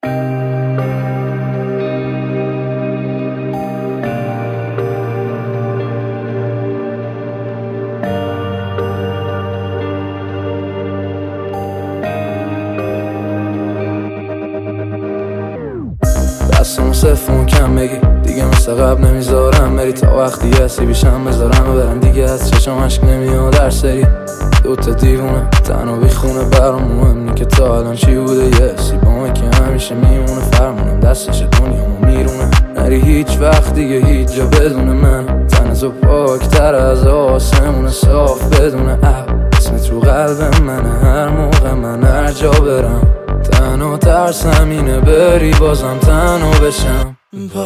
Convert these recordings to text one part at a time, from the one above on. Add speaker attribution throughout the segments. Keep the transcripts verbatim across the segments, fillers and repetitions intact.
Speaker 1: دستمو صفمون کم بگی دیگه مثل قبل نمیذارم بری تا وقتی هستی بیشم بذارم و برم دیگه از چشم عشق نمیاد در سری دوتا دیوونه تنها بی خونه برام مهم نی که تا الان چی بوده یه سی با من که همیشه میمونه فرمونم دستش دنیامو میرونه نری هیچ وقت دیگه هیچ جا بدون من تن تو پاکتر از آسمون صاف بدون اب اسمت رو قلب منه هر موقع من هر جا برم تنها ترسم اینه بری بازم تنها بشم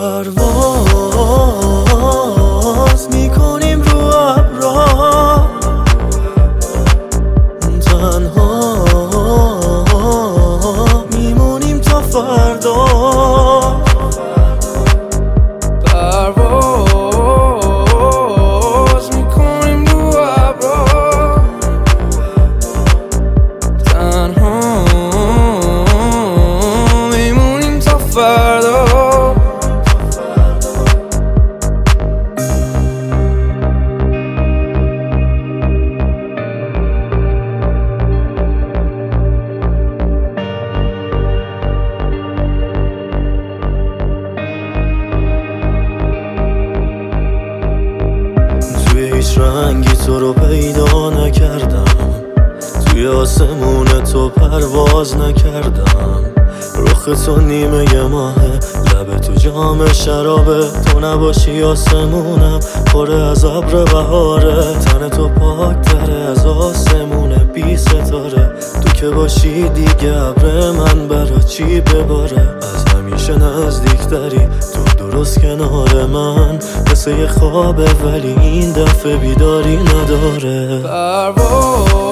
Speaker 2: پرواز میکنیم رو ابرها تنها میمونیم تا فردا
Speaker 1: پرواز میکنیم رو ابرها تنها میمونیم تا فردا
Speaker 2: هیچ رنگی تو رو پیدا نکردم توی آسمون تو پرواز نکردم رخ تو نیمه یه ماهه لب تو جام شرابه تو نباشی آسمونم پر از ابر بهاره تن تو پاکتره از آسمونه بی ستاره تو که باشی دیگه ابر من برا چی بباره از همیشه نزدیکتری تو درست کنار من مثل یه خوابه ولی این دفعه بیداری نداره
Speaker 1: پرواز